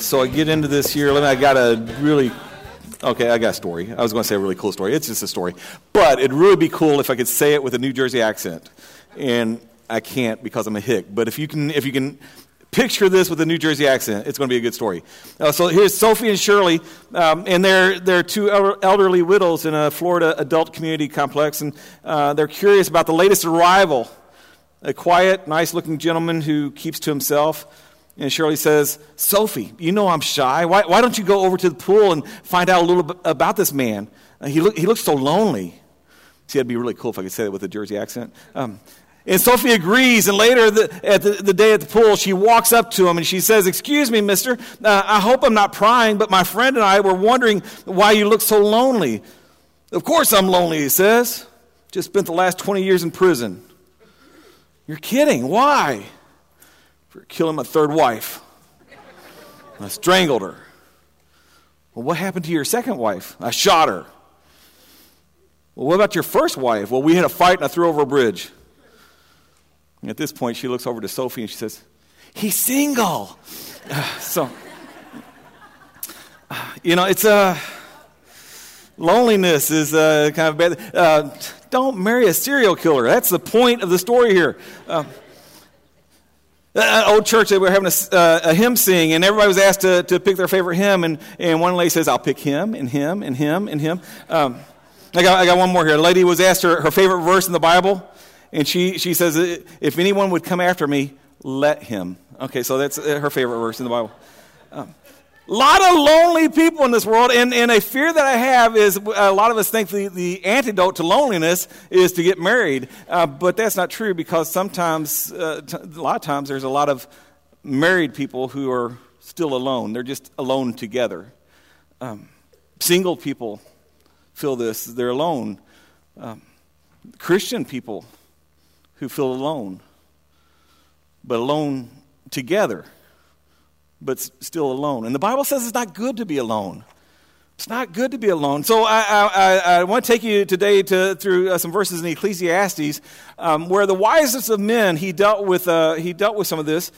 So I get into this here. I got a story. I was going to say a really cool story. It's just a story. But it'd really be cool if I could say it with a New Jersey accent. And I can't because I'm a hick. But if you can picture this with a New Jersey accent, it's going to be a good story. So here's Sophie and Shirley, and they're two elderly widows in a Florida adult community complex, and they're curious about the latest arrival, a quiet, nice-looking gentleman who keeps to himself. And Shirley says, "Sophie, you know I'm shy. Why don't you go over to the pool and find out a little bit about this man? He looks so lonely." See, that'd be really cool if I could say that with a Jersey accent. And Sophie agrees, and later at the day at the pool, she walks up to him and she says, "Excuse me, mister, I hope I'm not prying, but my friend and I were wondering why you look so lonely." "Of course I'm lonely," he says. "Just spent the last 20 years in prison." "You're kidding. Why?" "For killing my third wife. I strangled her." "Well, what happened to your second wife?" "I shot her." "Well, what about your first wife?" "Well, we had a fight and I threw her over a bridge." And at this point, she looks over to Sophie and she says, "He's single." It's loneliness is kind of bad. Don't marry a serial killer. That's the point of the story here. Old church, they were having a hymn sing, and everybody was asked to pick their favorite hymn, and one lady says, "I'll pick him, and him, and him, and him." I got one more here. A lady was asked her favorite verse in the Bible, and she says, "If anyone would come after me, let him." Okay, so that's her favorite verse in the Bible. A lot of lonely people in this world, and a fear that I have is a lot of us think the antidote to loneliness is to get married, but that's not true because sometimes, a lot of times, there's a lot of married people who are still alone. They're just alone together. Single people feel this. They're alone. Christian people who feel alone, but alone together, but still alone. And the Bible says it's not good to be alone. It's not good to be alone. So I want to take you today through some verses in Ecclesiastes where the wisest of men, he dealt with some of this.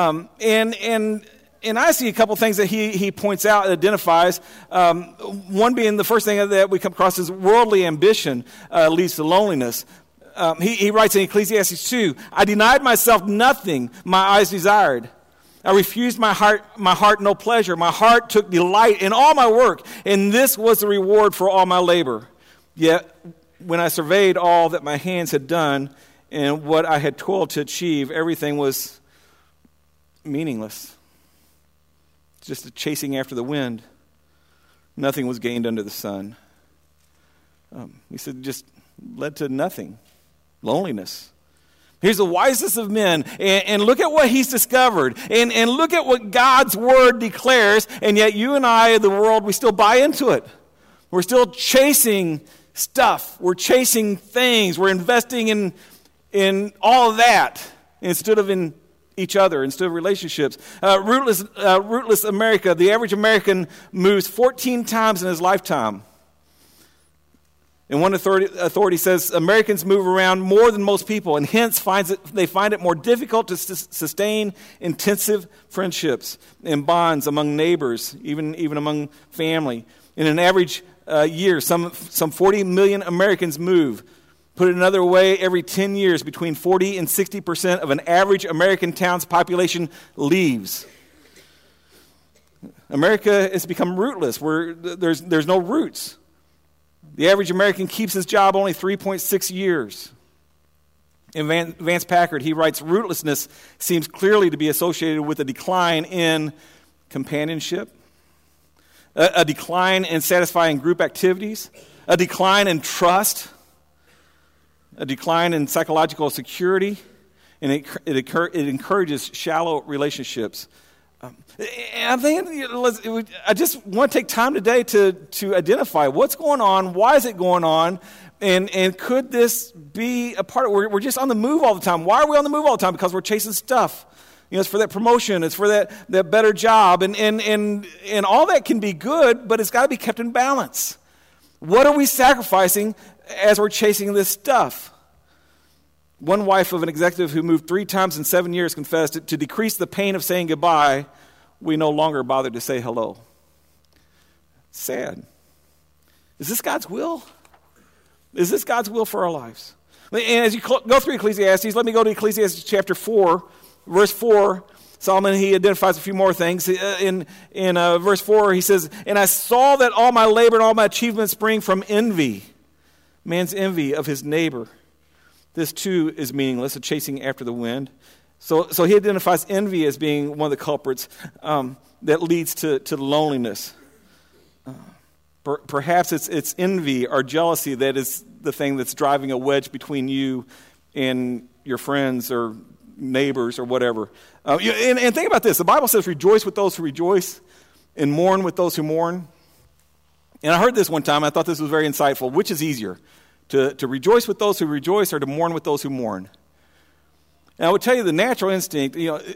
And I see a couple things that he points out and identifies. One being the first thing that we come across is worldly ambition leads to loneliness. He writes in Ecclesiastes 2, "I denied myself nothing my eyes desired. I refused my heart no pleasure. My heart took delight in all my work, and this was the reward for all my labor. Yet when I surveyed all that my hands had done and what I had toiled to achieve, everything was meaningless. Just a chasing after the wind. Nothing was gained under the sun." He said it just led to nothing. Loneliness. Here's the wisest of men, and look at what he's discovered, and look at what God's word declares, and yet you and I, the world, we still buy into it. We're still chasing stuff. We're chasing things. We're investing in all of that instead of in each other, instead of relationships. Rootless America, the average American moves 14 times in his lifetime. And one authority says Americans move around more than most people, and hence they find it more difficult to sustain intensive friendships and bonds among neighbors, even among family. In an average year, some 40 million Americans move. Put it another way, every 10 years, between 40 and 60% of an average American town's population leaves. America has become rootless, where there's no roots. The average American keeps his job only 3.6 years. In Vance Packard, he writes, "Rootlessness seems clearly to be associated with a decline in companionship, a decline in satisfying group activities, a decline in trust, a decline in psychological security, and it encourages shallow relationships." I just want to take time today to identify what's going on, why is it going on, and could this be a part of it? We're just on the move all the time. Why are we on the move all the time? Because we're chasing stuff. It's for that promotion, it's for that better job, and all that can be good, but it's got to be kept in balance. What are we sacrificing as we're chasing this stuff? One wife of an executive who moved 3 times in 7 years confessed to decrease the pain of saying goodbye, we no longer bother to say hello. Sad. Is this God's will? Is this God's will for our lives? And as you go through Ecclesiastes, let me go to Ecclesiastes chapter 4, verse 4. Solomon, he identifies a few more things. In verse 4, he says, "And I saw that all my labor and all my achievements spring from envy, man's envy of his neighbor. This too is meaningless, a chasing after the wind." So he identifies envy as being one of the culprits that leads to loneliness. Perhaps it's envy or jealousy that is the thing that's driving a wedge between you and your friends or neighbors or whatever. And think about this. The Bible says, "Rejoice with those who rejoice and mourn with those who mourn." And I heard this one time. I thought this was very insightful. Which is easier, to rejoice with those who rejoice or to mourn with those who mourn? And I would tell you the natural instinct,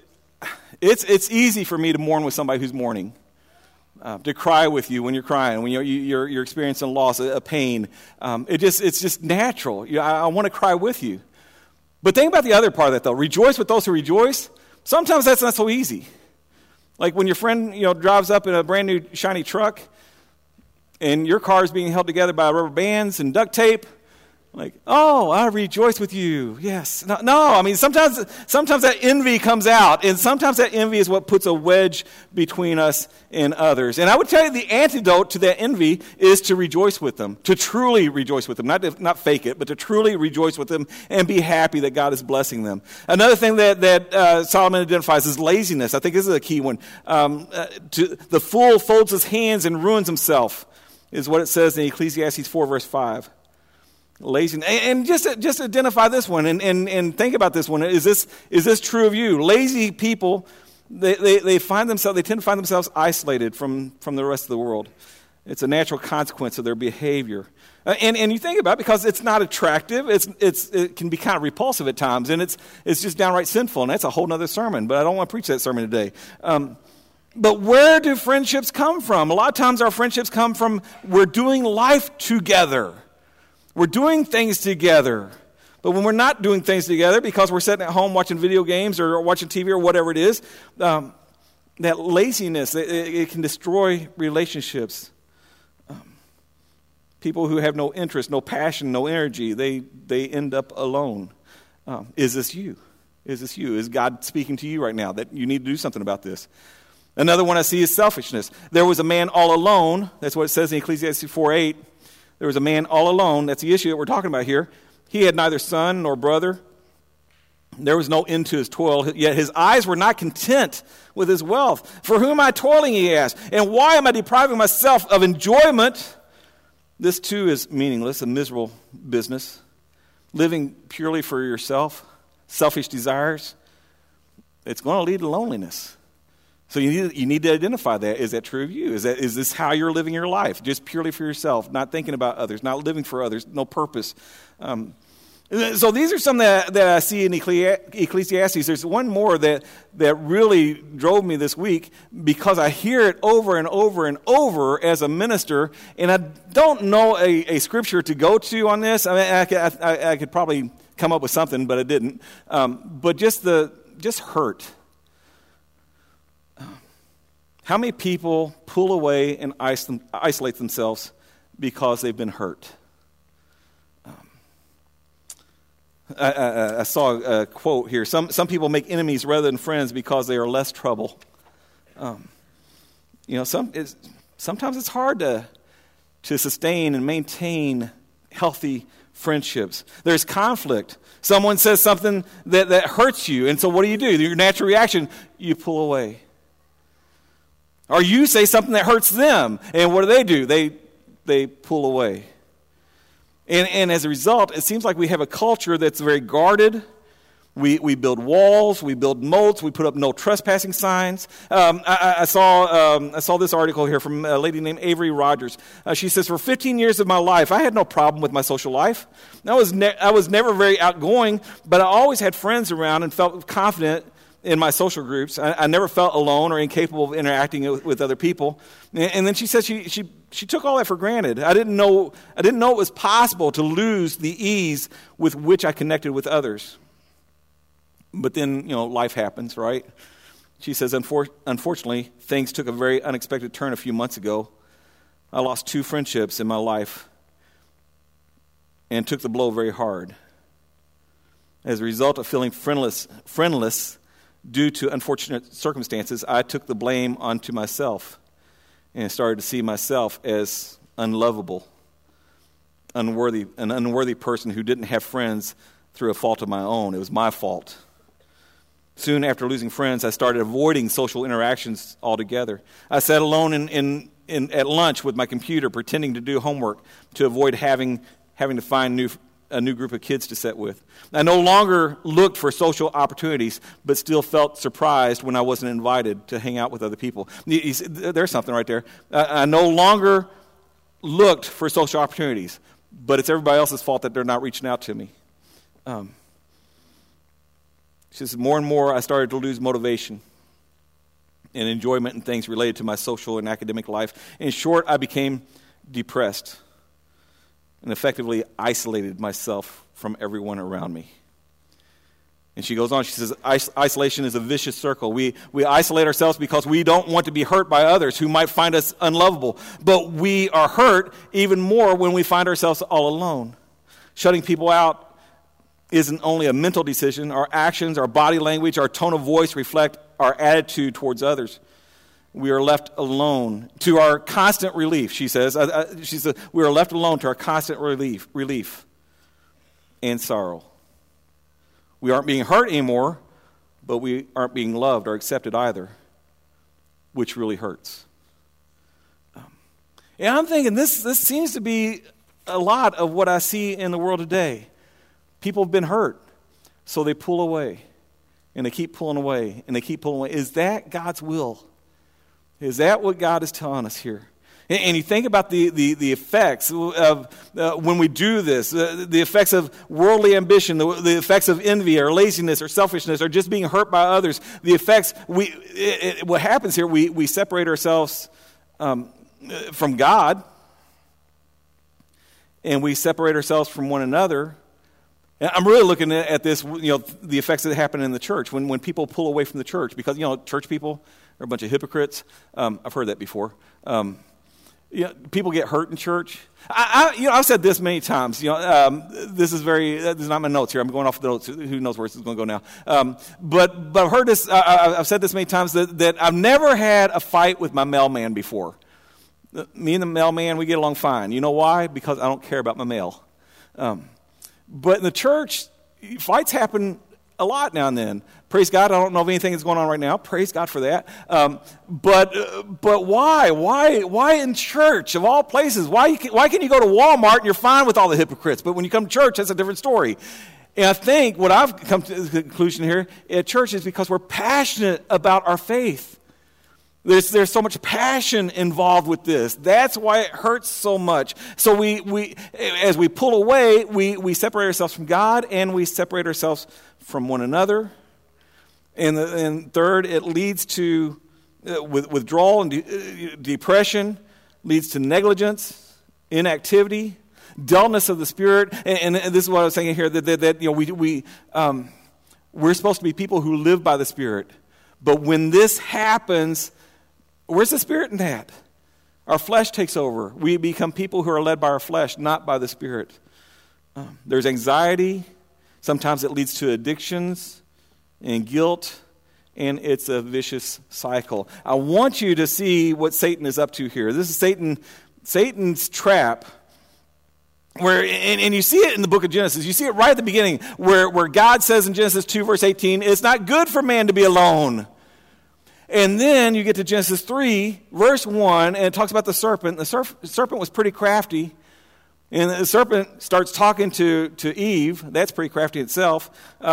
it's easy for me to mourn with somebody who's mourning. To cry with you when you're crying, when you're experiencing loss, a pain. It's just natural. I want to cry with you. But think about the other part of that, though. Rejoice with those who rejoice. Sometimes that's not so easy. Like when your friend drives up in a brand new shiny truck and your car is being held together by rubber bands and duct tape. Like, "Oh, I rejoice with you." Yes. No, I mean, sometimes that envy comes out, and sometimes that envy is what puts a wedge between us and others. And I would tell you the antidote to that envy is to rejoice with them, to truly rejoice with them, not fake it, but to truly rejoice with them and be happy that God is blessing them. Another thing that Solomon identifies is laziness. I think this is a key one. The fool folds his hands and ruins himself, is what it says in Ecclesiastes 4, verse 5. Lazy, and just identify this one and think about this one. Is this true of you? Lazy people, they tend to find themselves isolated from the rest of the world. It's a natural consequence of their behavior. And you think about it because it's not attractive. It can be kind of repulsive at times, and it's just downright sinful. And that's a whole other sermon. But I don't want to preach that sermon today. But where do friendships come from? A lot of times our friendships come from we're doing life together. We're doing things together. But when we're not doing things together because we're sitting at home watching video games or watching TV or whatever it is, that laziness, it can destroy relationships. People who have no interest, no passion, no energy, they end up alone. Is this you? Is this you? Is God speaking to you right now that you need to do something about this? Another one I see is selfishness. There was a man all alone. That's what it says in Ecclesiastes 4:8. There was a man all alone. That's the issue that we're talking about here. He had neither son nor brother. There was no end to his toil, yet his eyes were not content with his wealth. "For whom am I toiling," he asked, "and why am I depriving myself of enjoyment?" This too is meaningless, a miserable business. Living purely for yourself, selfish desires, it's going to lead to loneliness. So you need to identify that. Is that true of you? Is this how you're living your life? Just purely for yourself, not thinking about others, not living for others, no purpose. So these are some that I see in Ecclesiastes. There's one more that really drove me this week because I hear it over and over and over as a minister, and I don't know a scripture to go to on this. I mean, I could probably come up with something, but I didn't. But just hurt. How many people pull away and isolate themselves because they've been hurt? I saw a quote here. Some people make enemies rather than friends because they are less trouble. Sometimes it's hard to sustain and maintain healthy friendships. There's conflict. Someone says something that hurts you, and so what do? Your natural reaction, you pull away. Or you say something that hurts them, and what do? They pull away. And as a result, it seems like we have a culture that's very guarded. We build walls, we build moats, we put up no trespassing signs. I saw this article here from a lady named Avery Rogers. She says, "For 15 years of my life, I had no problem with my social life. I was never very outgoing, but I always had friends around and felt confident in my social groups. I never felt alone or incapable of interacting with other people." And then she said she took all that for granted. I didn't know it was possible to lose the ease with which I connected with others. But then, life happens, right? She says, unfortunately, things took a very unexpected turn a few months ago. I lost 2 friendships in my life and took the blow very hard. As a result of feeling friendless due to unfortunate circumstances, I took the blame onto myself and started to see myself as unlovable, an unworthy person who didn't have friends through a fault of my own. It was my fault. Soon after losing friends, I started avoiding social interactions altogether. I sat alone at lunch with my computer, pretending to do homework to avoid having to find a new group of kids to sit with. I no longer looked for social opportunities, but still felt surprised when I wasn't invited to hang out with other people. There's something right there. I no longer looked for social opportunities, but it's everybody else's fault that they're not reaching out to me. She says, more and more I started to lose motivation and enjoyment in things related to my social and academic life. In short, I became depressed and effectively isolated myself from everyone around me. And she goes on, she says, isolation is a vicious circle. We isolate ourselves because we don't want to be hurt by others who might find us unlovable. But we are hurt even more when we find ourselves all alone. Shutting people out isn't only a mental decision. Our actions, our body language, our tone of voice reflect our attitude towards others. We are left alone to our constant relief, she says. She says, we are left alone to our constant relief and sorrow. We aren't being hurt anymore, but we aren't being loved or accepted either, which really hurts. And I'm thinking this seems to be a lot of what I see in the world today. People have been hurt, so they pull away, and they keep pulling away, and they keep pulling away. Is that God's will? Is that what God is telling us here? And you think about the effects of when we do this, the effects of worldly ambition, the effects of envy or laziness or selfishness or just being hurt by others, the effects, what happens here, we separate ourselves from God, and we separate ourselves from one another. And I'm really looking at this, the effects that happen in the church when people pull away from the church, because church people are a bunch of hypocrites. I've heard that before. People get hurt in church. I've said this many times. This is not my notes here. I'm going off the notes. Who knows where this is going to go now? But I've heard this. I've said this many times that I've never had a fight with my mailman before. Me and the mailman, we get along fine. You know why? Because I don't care about my mail. But in the church, fights happen a lot now and then. Praise God, I don't know of anything that's going on right now. Praise God for that. But why? Why in church, of all places? Why can you go to Walmart and you're fine with all the hypocrites? But when you come to church, that's a different story. And I think what I've come to the conclusion here at church is because we're passionate about our faith. There's so much passion involved with this. That's why it hurts so much. So we as we pull away, we separate ourselves from God and we separate ourselves from one another. And third, it leads to withdrawal and depression, leads to negligence, inactivity, dullness of the spirit. And this is what I was saying here, that we're supposed to be people who live by the Spirit. But when this happens, where's the Spirit in that? Our flesh takes over. We become people who are led by our flesh, not by the Spirit. There's anxiety. Sometimes it leads to addictions and guilt, and it's a vicious cycle. I want you to see what Satan is up to here. This is Satan's trap. And you see it in the book of Genesis. You see it right at the beginning where God says in Genesis 2, verse 18, it's not good for man to be alone. And then you get to Genesis 3, verse 1, and it talks about the serpent. The serpent was pretty crafty. And the serpent starts talking to Eve. That's pretty crafty itself.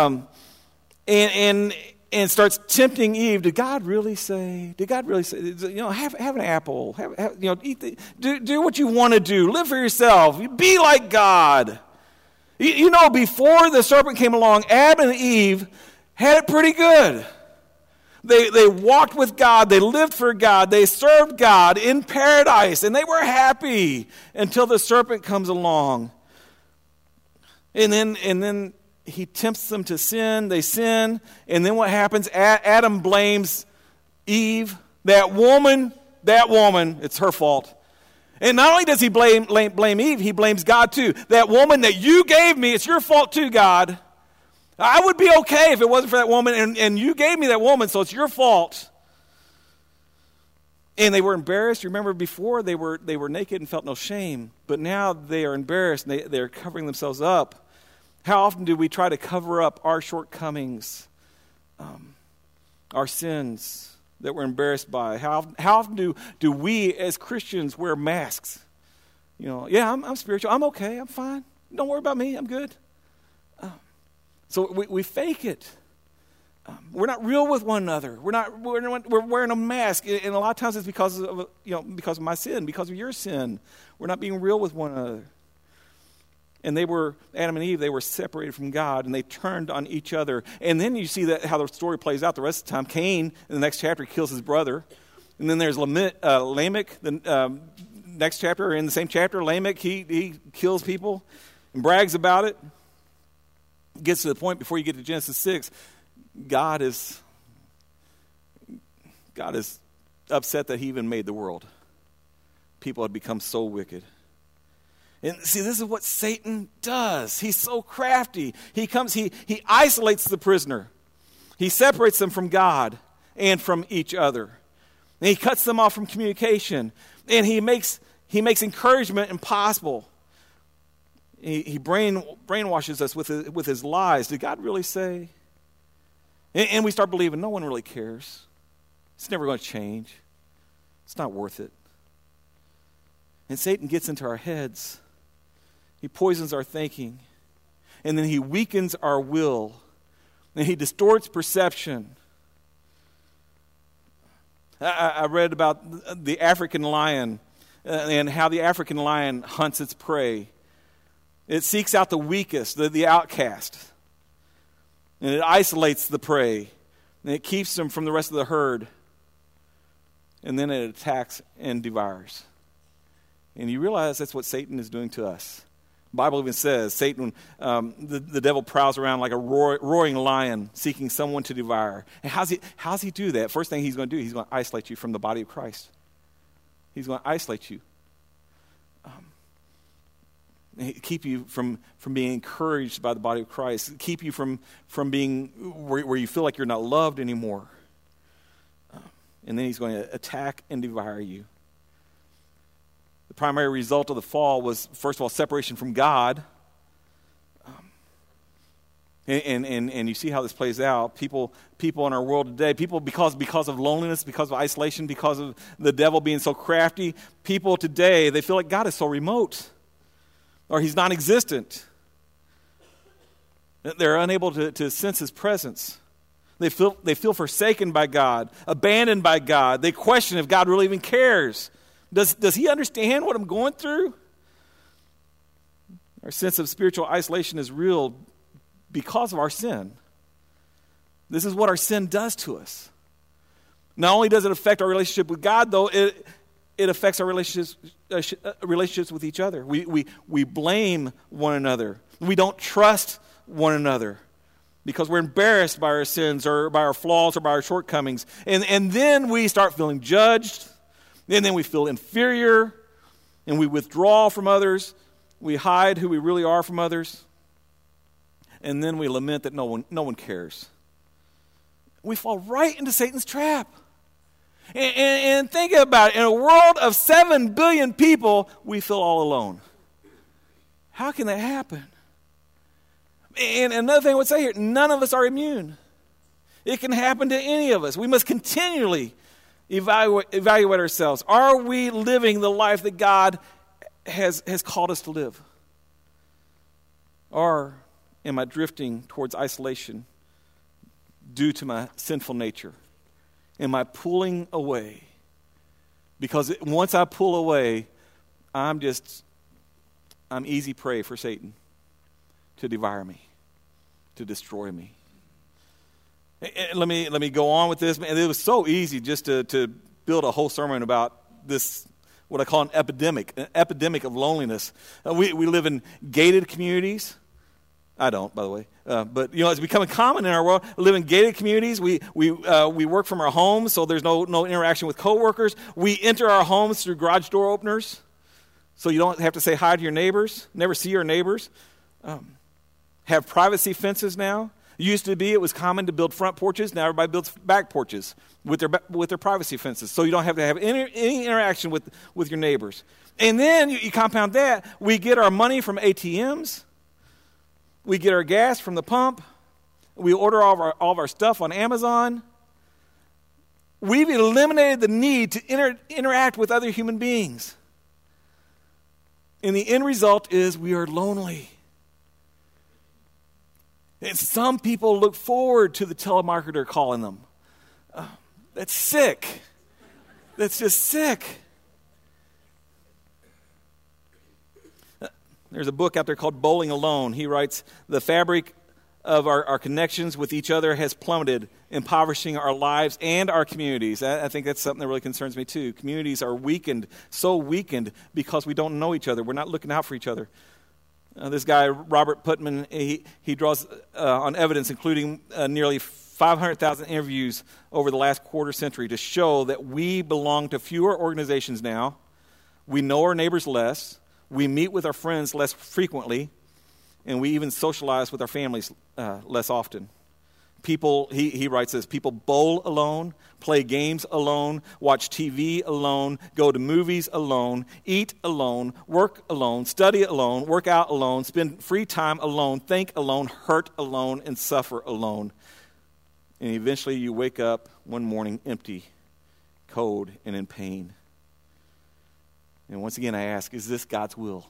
And starts tempting Eve. Did God really say? Have an apple. Eat do what you want to do. Live for yourself. Be like God. Before the serpent came along, Adam and Eve had it pretty good. They walked with God. They lived for God. They served God in paradise, and they were happy until the serpent comes along. And then he tempts them to sin. They sin, and then what happens? Adam blames Eve, that woman, it's her fault. And not only does he blame Eve, he blames God too. That woman that you gave me, it's your fault too, God. I would be okay if it wasn't for that woman, and you gave me that woman, so it's your fault. And they were embarrassed. Remember, before they were naked and felt no shame, but now they are embarrassed and they're covering themselves up. How often do we try to cover up our shortcomings, our sins that we're embarrassed by? How often do we as Christians wear masks? Yeah, I'm spiritual. I'm okay. I'm fine. Don't worry about me. I'm good. So we fake it. We're not real with one another. We're wearing a mask, and a lot of times it's because of my sin, because of your sin. We're not being real with one another. And Adam and Eve, they were separated from God, and they turned on each other. And then you see how the story plays out the rest of the time. Cain, in the next chapter, kills his brother. And then there's Lamech, the next chapter, or in the same chapter, Lamech, he kills people and brags about it. Gets to the point before you get to Genesis 6, God is upset that he even made the world. People had become so wicked. And see, this is what Satan does. He's so crafty. He isolates the prisoner. He separates them from God and from each other. And he cuts them off from communication. And he makes encouragement impossible. He brainwashes us with his lies. Did God really say? And we start believing no one really cares. It's never going to change. It's not worth it. And Satan gets into our heads. He poisons our thinking. And then he weakens our will. And he distorts perception. I read about the African lion and how the African lion hunts its prey. It seeks out the weakest, the outcast. And it isolates the prey. And it keeps them from the rest of the herd. And then it attacks and devours. And you realize that's what Satan is doing to us. The Bible even says Satan, the devil prowls around like a roaring lion seeking someone to devour. And how's he do that? First thing he's going to do, he's going to isolate you from the body of Christ. He's going to isolate you. Keep you from being encouraged by the body of Christ. Keep you from being where you feel like you're not loved anymore. And then he's going to attack and devour you. The primary result of the fall was, first of all, separation from God. And you see how this plays out. People in our world today, because of loneliness, because of isolation, because of the devil being so crafty, people today, they feel like God is so remote. Or he's non-existent. They're unable to sense his presence. They feel forsaken by God, abandoned by God. They question if God really even cares. Does he understand what I'm going through? Our sense of spiritual isolation is real because of our sin. This is what our sin does to us. Not only does it affect our relationship with God, though, it affects our relationships with each other. We blame one another. We don't trust one another because we're embarrassed by our sins or by our flaws or by our shortcomings. And then we start feeling judged. And then we feel inferior. And we withdraw from others. We hide who we really are from others. And then we lament that no one cares. We fall right into Satan's trap. And think about it. In a world of 7 billion people, we feel all alone. How can that happen? And another thing I would say here, none of us are immune. It can happen to any of us. We must continually evaluate ourselves. Are we living the life that God has called us to live? Or am I drifting towards isolation due to my sinful nature? Am I pulling away? Because once I pull away, I'm easy prey for Satan to devour me, to destroy me. And let me go on with this. It was so easy just to build a whole sermon about this, what I call an epidemic of loneliness. We live in gated communities. I don't, by the way. But, it's becoming common in our world. We live in gated communities. We work from our homes, so there's no interaction with coworkers. We enter our homes through garage door openers, so you don't have to say hi to your neighbors, never see your neighbors. Have privacy fences now. Used to be it was common to build front porches. Now everybody builds back porches with their privacy fences, so you don't have to have any interaction with your neighbors. And then you compound that. We get our money from ATMs. We get our gas from the pump. We order all of our stuff on Amazon. We've eliminated the need to interact with other human beings. And the end result is we are lonely. And some people look forward to the telemarketer calling them. That's sick. That's just sick. There's a book out there called Bowling Alone. He writes, the fabric of our connections with each other has plummeted, impoverishing our lives and our communities. I think that's something that really concerns me too. Communities are weakened, so weakened because we don't know each other. We're not looking out for each other. This guy, Robert Putnam, he draws on evidence, including nearly 500,000 interviews over the last quarter century, to show that we belong to fewer organizations now. We know our neighbors less. We meet with our friends less frequently. And we even socialize with our families less often. People, he writes this, people bowl alone, play games alone, watch TV alone, go to movies alone, eat alone, work alone, study alone, work out alone, spend free time alone, think alone, hurt alone, and suffer alone. And eventually you wake up one morning empty, cold, and in pain. And once again I ask, is this God's will?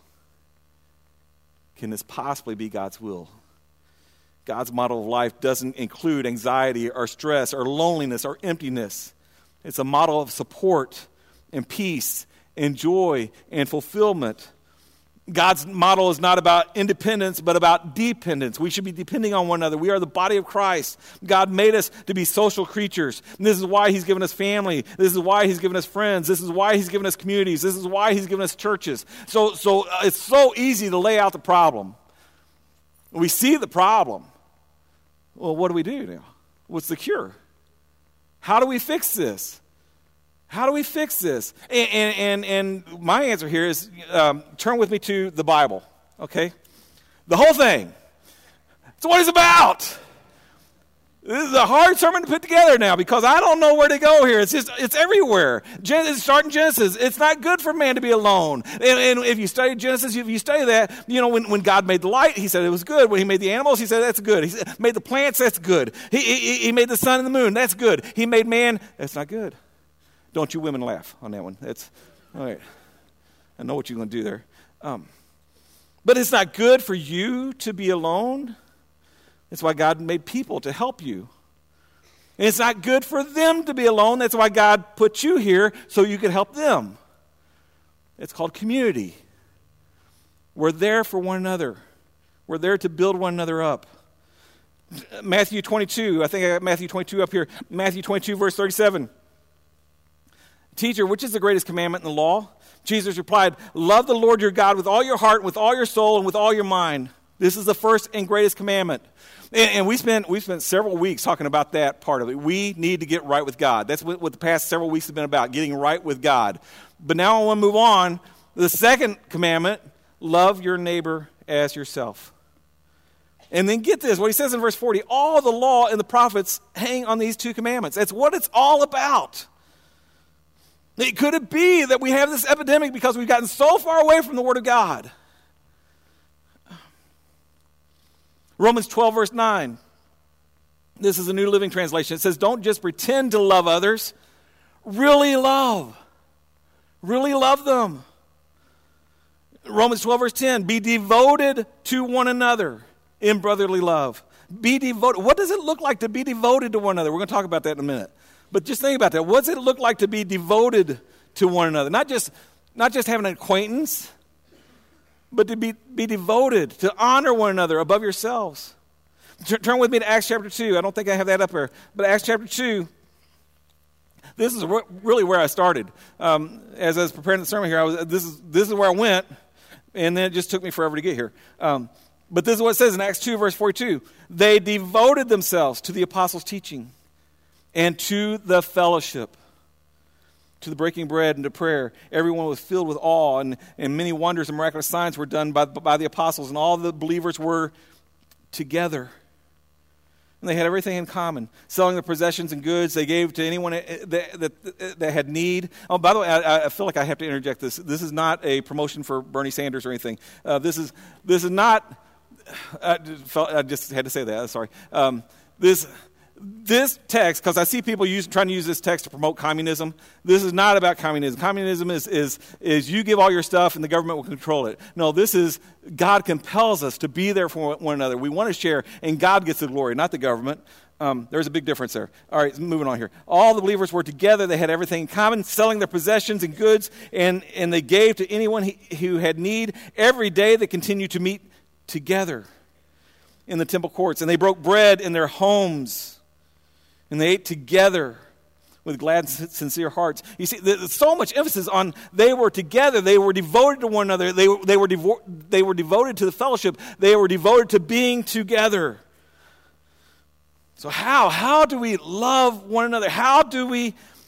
Can this possibly be God's will? God's model of life doesn't include anxiety or stress or loneliness or emptiness. It's a model of support and peace and joy and fulfillment. God's model is not about independence, but about dependence. We should be depending on one another. We are the body of Christ. God made us to be social creatures. And this is why he's given us family. This is why he's given us friends. This is why he's given us communities. This is why he's given us churches. So it's so easy to lay out the problem. We see the problem. Well, what do we do now? What's the cure? How do we fix this? How do we fix this? And my answer here is turn with me to the Bible, okay? The whole thing. It's what it's about. This is a hard sermon to put together now because I don't know where to go here. It's everywhere. Starting Genesis, it's not good for man to be alone. And if you study Genesis, if you study that, when God made the light, he said it was good. When he made the animals, he said that's good. He made the plants, that's good. He made the sun and the moon, that's good. He made man, that's not good. Don't you women laugh on that one. That's all right. I know what you're going to do there. But it's not good for you to be alone. That's why God made people to help you. And it's not good for them to be alone. That's why God put you here so you could help them. It's called community. We're there for one another. We're there to build one another up. Matthew 22, I think I got Matthew 22 up here. Matthew 22, verse 37. Teacher, which is the greatest commandment in the law? Jesus replied, love the Lord your God with all your heart, with all your soul, and with all your mind. This is the first and greatest commandment. And we spent several weeks talking about that part of it. We need to get right with God. That's what the past several weeks have been about, getting right with God. But now I want to move on. The second commandment, love your neighbor as yourself. And then get this, what he says in verse 40, all the law and the prophets hang on these two commandments. That's what it's all about. Could it be that we have this epidemic because we've gotten so far away from the Word of God? Romans 12, verse 9. This is a New Living Translation. It says, don't just pretend to love others. Really love. Really love them. Romans 12, verse 10. Be devoted to one another in brotherly love. Be devoted. What does it look like to be devoted to one another? We're going to talk about that in a minute. But just think about that. What does it look like to be devoted to one another? Not just having an acquaintance, but to be devoted, to honor one another above yourselves. Turn with me to Acts chapter 2. I don't think I have that up here. But Acts chapter 2, this is really where I started. As I was preparing the sermon here, this is where I went, and then it just took me forever to get here. But this is what it says in Acts 2, verse 42. They devoted themselves to the apostles' teaching and to the fellowship, to the breaking bread and to prayer. Everyone was filled with awe, and many wonders and miraculous signs were done by the apostles, and all the believers were together. And they had everything in common. Selling their possessions and goods, they gave to anyone that had need. Oh, by the way, I feel like I have to interject this. This is not a promotion for Bernie Sanders or anything. This is not. I just had to say that. Sorry. This text, because I see people trying to use this text to promote communism. This is not about communism. Communism is you give all your stuff and the government will control it. No, this is God compels us to be there for one another. We want to share, and God gets the glory, not the government. There's a big difference there. All right, moving on here. All the believers were together. They had everything in common, selling their possessions and goods, and they gave to anyone who had need. Every day they continued to meet together in the temple courts, and they broke bread in their homes. And they ate together with glad and sincere hearts. You see, there's so much emphasis on they were together. They were devoted to one another. They were devoted to the fellowship. They were devoted to being together. So how do we love one another? How do we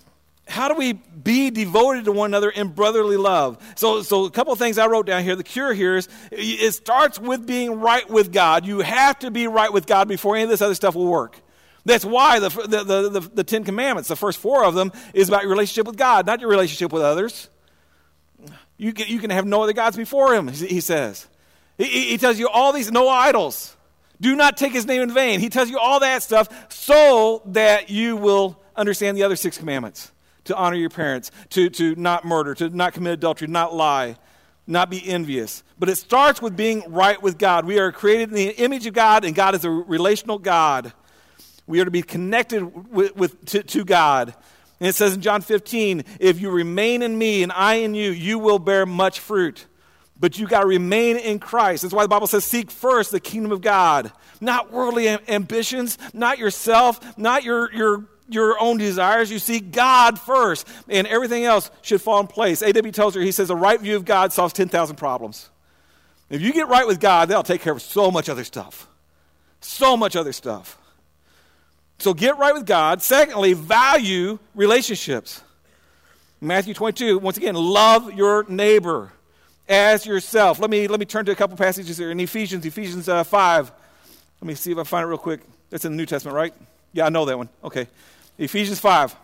be devoted to one another in brotherly love? So a couple of things I wrote down here. The cure here is it starts with being right with God. You have to be right with God before any of this other stuff will work. That's why the Ten Commandments, the first 4 of them, is about your relationship with God, not your relationship with others. You can have no other gods before him, he says. He tells you all these, no idols. Do not take his name in vain. He tells you all that stuff so that you will understand the other 6 commandments. To honor your parents, to not murder, to not commit adultery, not lie, not be envious. But it starts with being right with God. We are created in the image of God, and God is a relational God. We are to be connected to God. And it says in John 15, if you remain in me and I in you, you will bear much fruit. But you got to remain in Christ. That's why the Bible says seek first the kingdom of God. Not worldly ambitions, not yourself, not your own desires. You seek God first, and everything else should fall in place. A.W. Tozer, he says, a right view of God solves 10,000 problems. If you get right with God, that'll take care of so much other stuff. So much other stuff. So get right with God. Secondly, value relationships. Matthew 22, once again, love your neighbor as yourself. Let me turn to a couple passages here in Ephesians 5. Let me see if I find it real quick. That's in the New Testament, right? Yeah, I know that one. Okay. Ephesians 5.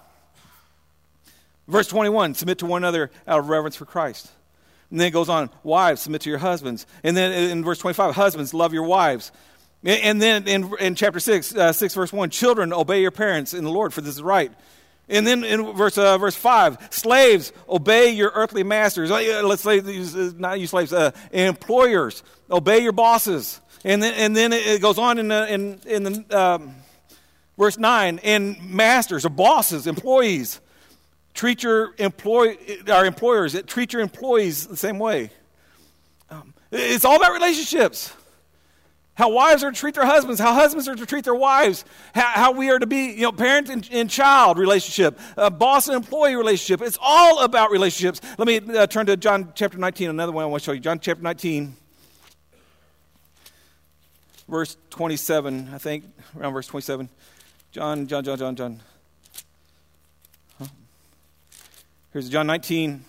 Verse 21, submit to one another out of reverence for Christ. And then it goes on, wives, submit to your husbands. And then in verse 25, husbands, love your wives. And then in chapter 6 verse 1, children, obey your parents in the Lord, for this is right. And then in verse 5, slaves, obey your earthly masters. Let's say, not you slaves, employers, obey your bosses. And then it goes on in the verse 9, and masters or bosses, employees, treat your employers, treat your employees the same way. It's all about relationships. How wives are to treat their husbands, how husbands are to treat their wives, how we are to be, parent and child relationship, boss and employee relationship. It's all about relationships. Let me turn to John chapter 19, another one I want to show you. John chapter 19, verse 27, I think, around verse 27. John. Huh? Here's John 19.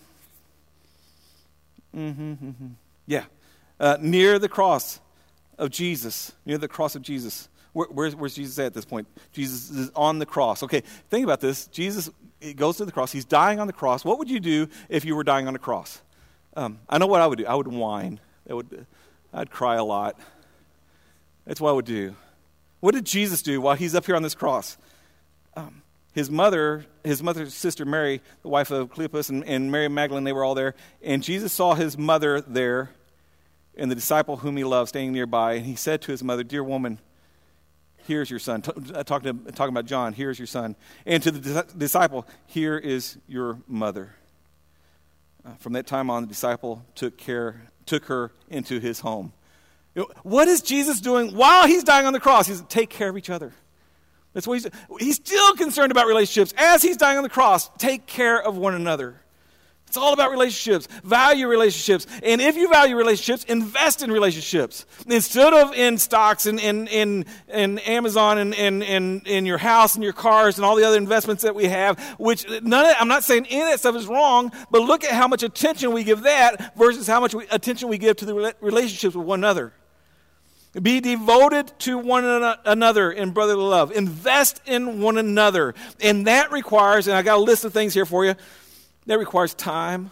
Yeah. Near the cross of Jesus, near the cross of Jesus. Where's Jesus at this point? Jesus is on the cross. Okay, think about this. Jesus goes to the cross. He's dying on the cross. What would you do if you were dying on a cross? I know what I would do. I would whine. I'd cry a lot. That's what I would do. What did Jesus do while he's up here on this cross? His mother's sister Mary, the wife of Cleopas, and Mary Magdalene, they were all there. And Jesus saw his mother there, and the disciple whom he loved standing nearby, and he said to his mother, "Dear woman, here's your son." Talking about John, "Here's your son." And to the disciple, "Here is your mother." From that time on, the disciple took her into his home. What is Jesus doing while he's dying on the cross? He's take care of each other. That's what he's still concerned about relationships. As he's dying on the cross, take care of one another. It's all about relationships. Value relationships. And if you value relationships, invest in relationships. Instead of in stocks and in Amazon and in your house and your cars and all the other investments that we have, which I'm not saying any of that stuff is wrong, but look at how much attention we give that versus how much attention we give to the relationships with one another. Be devoted to one another in brotherly love. Invest in one another. And that requires, and I got a list of things here for you, that requires time.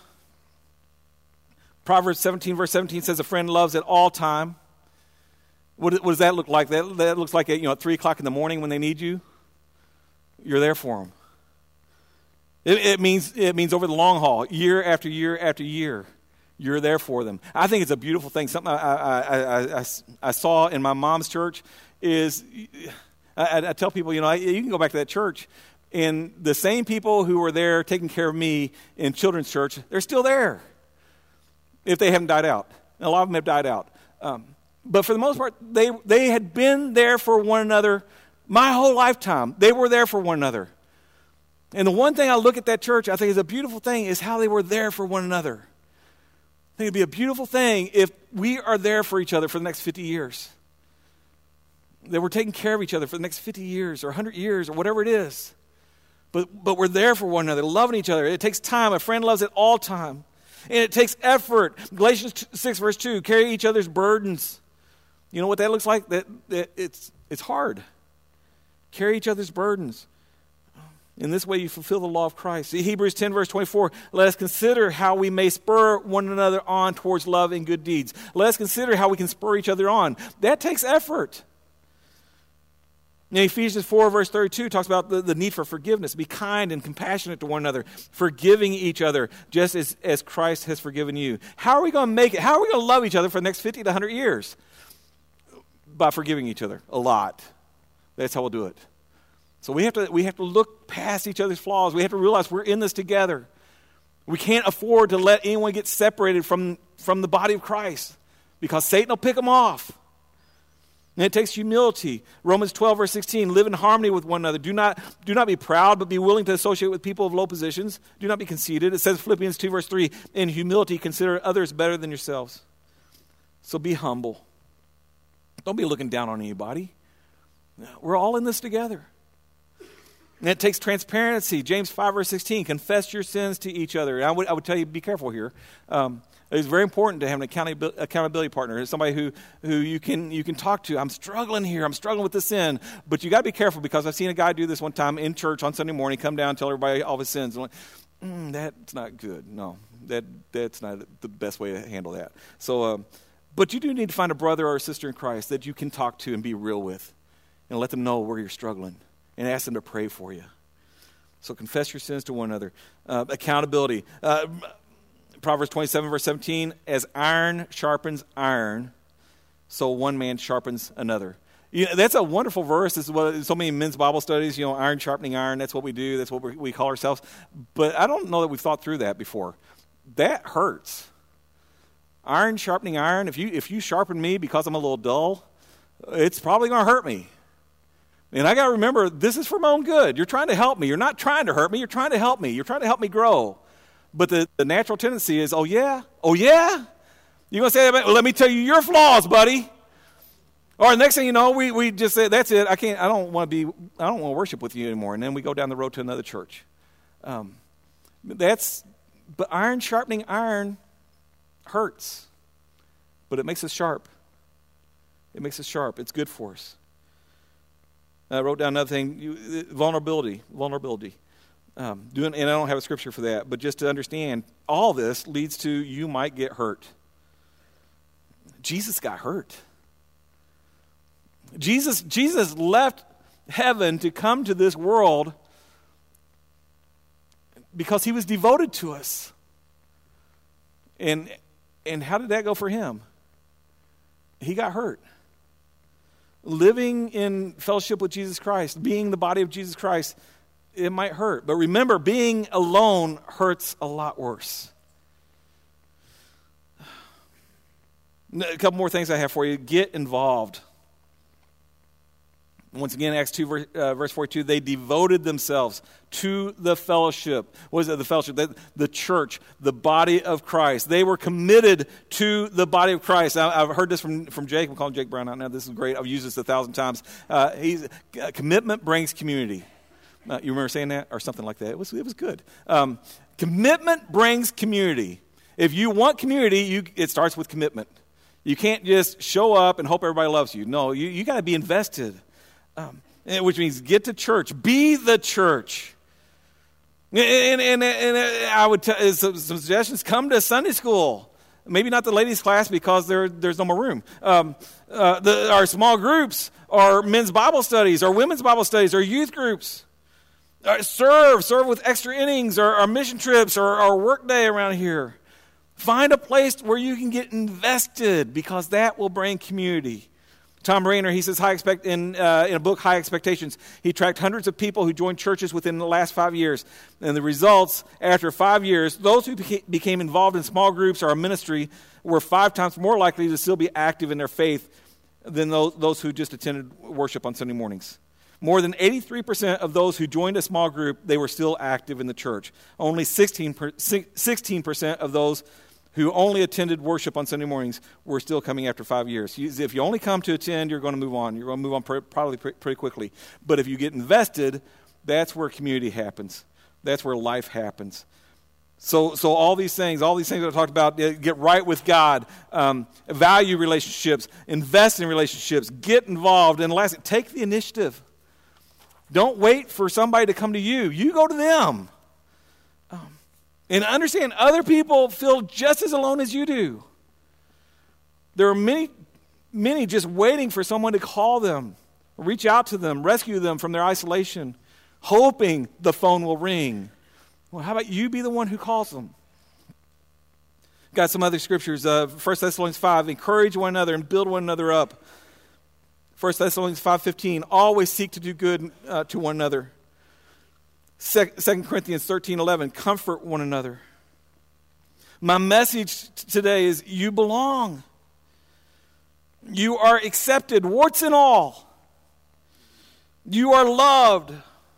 Proverbs 17, verse 17 says, a friend loves at all time. What does that look like? That looks like at 3 o'clock in the morning when they need you. You're there for them. It means over the long haul, year after year after year. You're there for them. I think it's a beautiful thing. Something I saw in my mom's church is, I tell people, you can go back to that church, and the same people who were there taking care of me in children's church, they're still there if they haven't died out. And a lot of them have died out. But for the most part, they had been there for one another my whole lifetime. They were there for one another. And the one thing I look at that church, I think is a beautiful thing, is how they were there for one another. I think it'd be a beautiful thing if we are there for each other for the next 50 years. That we're taking care of each other for the next 50 years or 100 years or whatever it is. But we're there for one another, loving each other. It takes time. A friend loves at all time. And it takes effort. Galatians 6, verse 2, carry each other's burdens. You know what that looks like? That it's hard. Carry each other's burdens. In this way you fulfill the law of Christ. Hebrews 10, verse 24, let us consider how we may spur one another on towards love and good deeds. Let us consider how we can spur each other on. That takes effort. In Ephesians 4, verse 32, talks about the need for forgiveness. Be kind and compassionate to one another, forgiving each other, just as Christ has forgiven you. How are we going to make it? How are we going to love each other for the next 50 to 100 years? By forgiving each other a lot. That's how we'll do it. So we have to look past each other's flaws. We have to realize we're in this together. We can't afford to let anyone get separated from the body of Christ, because Satan will pick them off. And it takes humility. Romans 12, verse 16, live in harmony with one another. Do not be proud, but be willing to associate with people of low positions. Do not be conceited. It says Philippians 2, verse 3, in humility, consider others better than yourselves. So be humble. Don't be looking down on anybody. We're all in this together. And it takes transparency. James 5, verse 16, confess your sins to each other. And I would tell you, be careful here. It's very important to have an accountability partner, somebody who you can talk to. I'm struggling here. I'm struggling with this sin. But you got to be careful, because I've seen a guy do this one time in church on Sunday morning, come down and tell everybody all of his sins. I'm like, that's not good. No, that's not the best way to handle that. So, but you do need to find a brother or a sister in Christ that you can talk to and be real with, and let them know where you're struggling, and ask them to pray for you. So confess your sins to one another. Accountability. Proverbs 27, verse 17, as iron sharpens iron, so one man sharpens another. That's a wonderful verse. This is what so many men's Bible studies, iron sharpening iron, that's what we do, that's what we call ourselves. But I don't know that we've thought through that before. That hurts. Iron sharpening iron, if you sharpen me because I'm a little dull, it's probably going to hurt me. And I got to remember, this is for my own good. You're trying to help me. You're not trying to hurt me. You're trying to help me. You're trying to help me grow. But the natural tendency is, oh yeah? You're going to say, well, let me tell you your flaws, buddy. Or the next thing you know, we just say, that's it. I don't want to worship with you anymore. And then we go down the road to another church. But iron sharpening iron hurts. But it makes us sharp. It makes us sharp. It's good for us. I wrote down another thing, vulnerability. And I don't have a scripture for that, but just to understand, all this leads to you might get hurt. Jesus got hurt. Jesus left heaven to come to this world because he was devoted to us. And how did that go for him? He got hurt. Living in fellowship with Jesus Christ, being the body of Jesus Christ, it might hurt. But remember, being alone hurts a lot worse. A couple more things I have for you. Get involved. Once again, Acts 2, verse 42, they devoted themselves to the fellowship. What is it, the fellowship? The church, the body of Christ. They were committed to the body of Christ. I've heard this from Jake. I'm calling Jake Brown out now. This is great. I've used this 1,000 times. Commitment brings community. You remember saying that? Or something like that. It was good. Commitment brings community. If you want community, it starts with commitment. You can't just show up and hope everybody loves you. No, you got to be invested. Which means get to church. Be the church. And I would tell some suggestions. Come to Sunday school. Maybe not the ladies' class because there's no more room. Our small groups, our men's Bible studies, our women's Bible studies, our youth groups. Serve with extra innings, or our mission trips, or our work day around here. Find a place where you can get invested, because that will bring community. Tom Rainer, he says, in a book, High Expectations, he tracked hundreds of people who joined churches within the last 5 years. And the results, after 5 years, those who became involved in small groups or a ministry were 5 times more likely to still be active in their faith than those who just attended worship on Sunday mornings. More than 83% of those who joined a small group, they were still active in the church. Only 16% of those who only attended worship on Sunday mornings were still coming after 5 years. If you only come to attend, you're going to move on. You're going to move on probably pretty quickly. But if you get invested, that's where community happens. That's where life happens. So all these things that I talked about, get right with God, value relationships, invest in relationships, get involved, and lastly, take the initiative. Don't wait for somebody to come to you. You go to them. And understand, other people feel just as alone as you do. There are many just waiting for someone to call them, reach out to them, rescue them from their isolation, hoping the phone will ring. Well, how about you be the one who calls them? Got some other scriptures. 1 Thessalonians 5, encourage one another and build one another up. 1 Thessalonians 5:15, always seek to do good to one another. 2 Corinthians 13:11, comfort one another. My message today is you belong. You are accepted, warts and all. You are loved.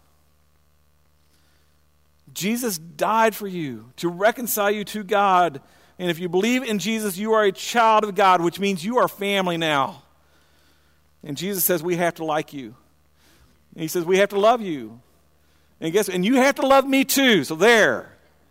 Jesus died for you to reconcile you to God. And if you believe in Jesus, you are a child of God, which means you are family now. And Jesus says we have to like you. And he says we have to love you. And you have to love me too. So there.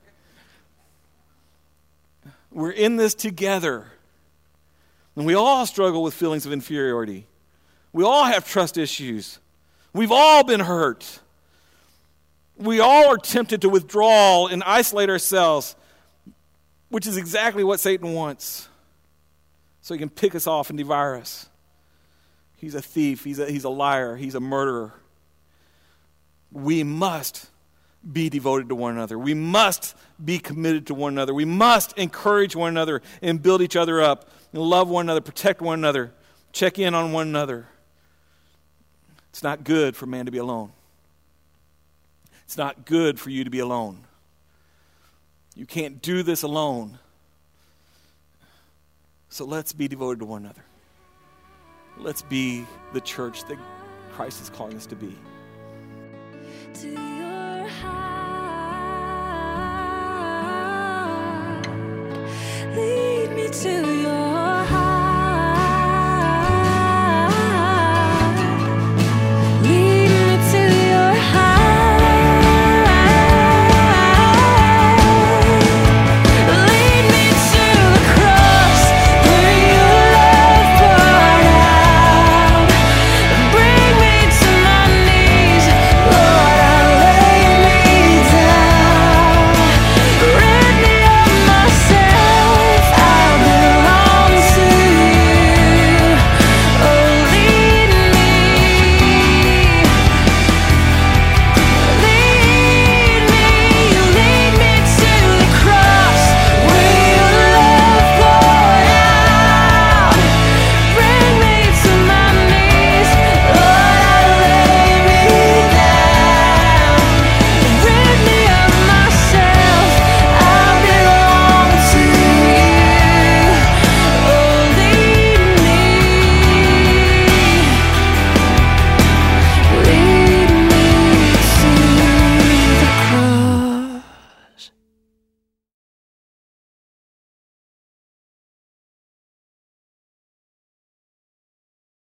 We're in this together. And we all struggle with feelings of inferiority. We all have trust issues. We've all been hurt. We all are tempted to withdraw and isolate ourselves, which is exactly what Satan wants. So he can pick us off and devour us. He's a thief. He's a liar. He's a murderer. We must be devoted to one another. We must be committed to one another. We must encourage one another and build each other up and love one another, protect one another, check in on one another. It's not good for man to be alone. It's not good for you to be alone. You can't do this alone. So let's be devoted to one another. Let's be the church that Christ is calling us to be. To your heart, lead me to